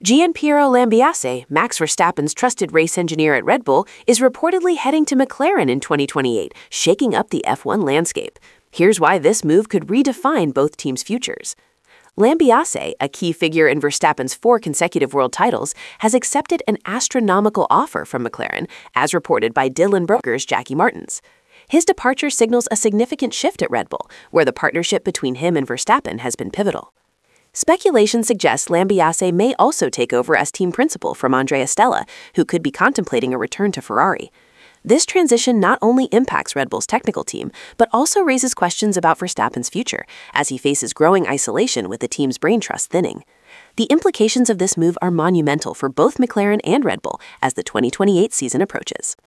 Gianpiero Lambiase, Max Verstappen's trusted race engineer at Red Bull, is reportedly heading to McLaren in 2028, shaking up the F1 landscape. Here's why this move could redefine both teams' futures. Lambiase, a key figure in Verstappen's 4 consecutive world titles, has accepted an astronomical offer from McLaren, as reported by Dylan Broker's Jackie Martins. His departure signals a significant shift at Red Bull, where the partnership between him and Verstappen has been pivotal. Speculation suggests Lambiase may also take over as team principal from Andrea Stella, who could be contemplating a return to Ferrari. This transition not only impacts Red Bull's technical team, but also raises questions about Verstappen's future, as he faces growing isolation with the team's brain trust thinning. The implications of this move are monumental for both McLaren and Red Bull as the 2028 season approaches.